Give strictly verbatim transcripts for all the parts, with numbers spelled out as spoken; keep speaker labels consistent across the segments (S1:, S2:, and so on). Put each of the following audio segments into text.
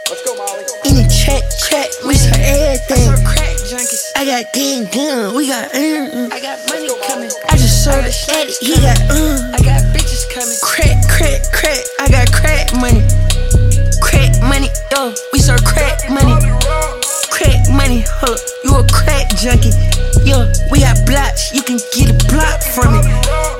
S1: Let's go, Molly.
S2: In the track, track, we serve everything.
S3: I crack junkies.
S2: I got gang gun, we got mm, mm.
S3: I got money coming.
S2: I just served the addict, he got mm.
S3: I got bitches coming.
S2: Crack, crack, crack, I got crack money. Crack money, yo, we serve crack money. Crack money, huh, you a crack junkie. Yo, we got blocks, you can get a block from me.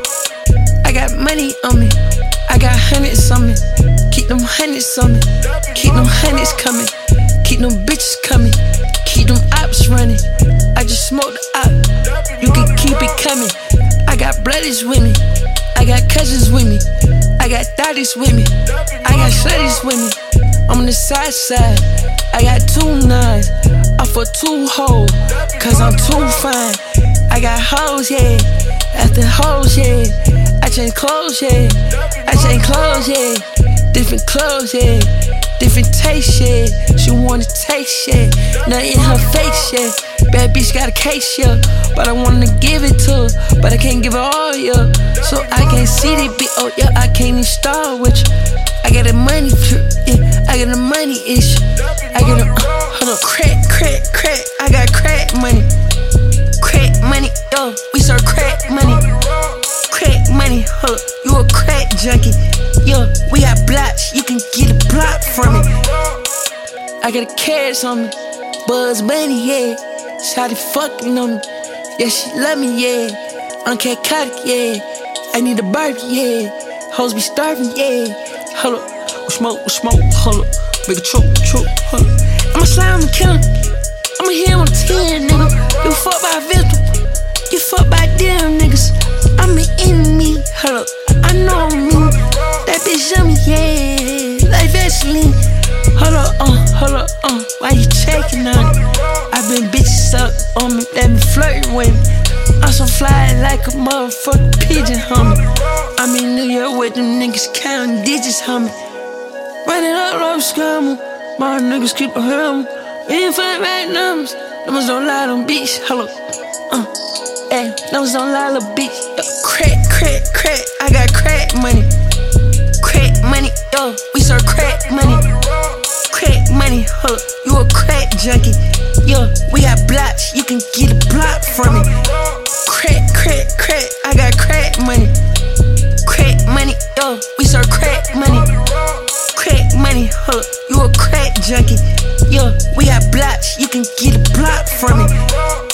S2: I got money on me, I got hundreds on me. Keep them hundreds on me, keep them hundreds coming. Keep them bitches coming, keep them ops running. I just smoked the op, you can keep it coming. I got brothers with me, I got cousins with me, I got daddies with me, I got shorties with me. I'm on the side side, I got two nines, off for two hoes, cause I'm too fine. I got hoes, yeah, after hoes, yeah. I change clothes, yeah, I change clothes, yeah. Different clothes, yeah, different taste, yeah. She wanna taste, yeah, nothing in her face, yeah. Bad bitch got a case, yeah, but I wanna give it to her, but I can't give it all, yeah. So I can't see the bitch, oh yeah, I can't even start with you. I got a money trip, yeah, I got a money issue. I got a, uh, hold on, crack, crack, crack, I got crack money. Crack money, yo, we serve crack money. Crack money, huh, you a crack junkie. Yo, we got blocks, you can get a block from me. I got a carrots on me, Buzz Bunny, yeah. Shawty fucking on me, yeah, she love me, yeah. I'm psychotic, yeah. I need a Barbie, yeah. Hoes be starving, yeah. Hold up, we smoke, we smoke, hold up. Make a choke, choke, hold up. I'ma slide, I'ma kill him. I'ma hit him on ten, nigga. You fuck by a victim, you fuck by them niggas. I'm an enemy, hold up. I know me, that bitch on me, yeah. Like Vaseline. Hold up, uh, hold up, uh, why you checking on it? I been bitches up on me, they been flirting with me. I'm so fly like a motherfucking pigeon, homie. I'm in New York with them niggas counting digits, homie. Running up like a scammer, my niggas keep a helmet. We ain't find right numbers, numbers don't lie on beats, hold up. Uh, hey, numbers don't lie on beats. Yo, crack, crack, crack, I got crack money. Crack money, yo, we serve crack money. Crack money, huh, you a crack junkie. Yo, we got blocks, you can get a block from me. Crack, crack, crack, I got crack money. Crack money, yo, we serve crack money. Crack money, huh, you a crack junkie. Yo, we got blocks, you can get a block from me.